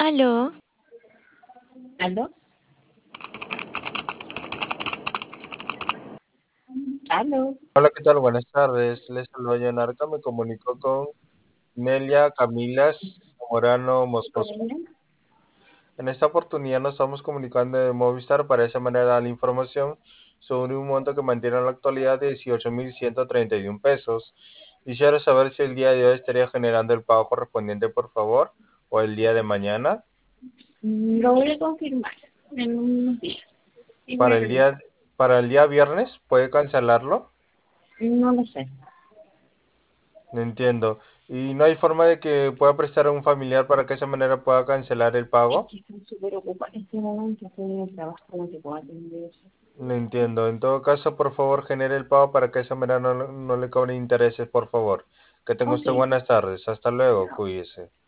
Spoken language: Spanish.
Aló, ¿Aló? ¿Aló? Hola, ¿qué tal? Buenas tardes. Les saludo Yanarca. Me comunico con Nelia Camilas Morano Moscoso. En esta oportunidad nos estamos comunicando de Movistar para de esa manera dar la información sobre un monto que mantiene en la actualidad de 18.131 pesos. Quisiera saber si el día de hoy estaría generando el pago correspondiente, por favor, o el día de mañana. Lo voy a confirmar en unos días. Y voy Para a el revisar. día, para el día viernes, ¿puede cancelarlo? No lo sé. No entiendo. ¿Y no hay forma de que pueda prestar a un familiar para que de esa manera pueda cancelar el Es pago? que estoy súper ocupada en este momento. Estoy en el trabajo, no te puedo atender eso. No entiendo. En todo caso, por favor, genere el pago para que de esa manera no le cobren intereses, por favor. Que tenga Ok. usted buenas tardes. Hasta luego. Chao. Cuídese.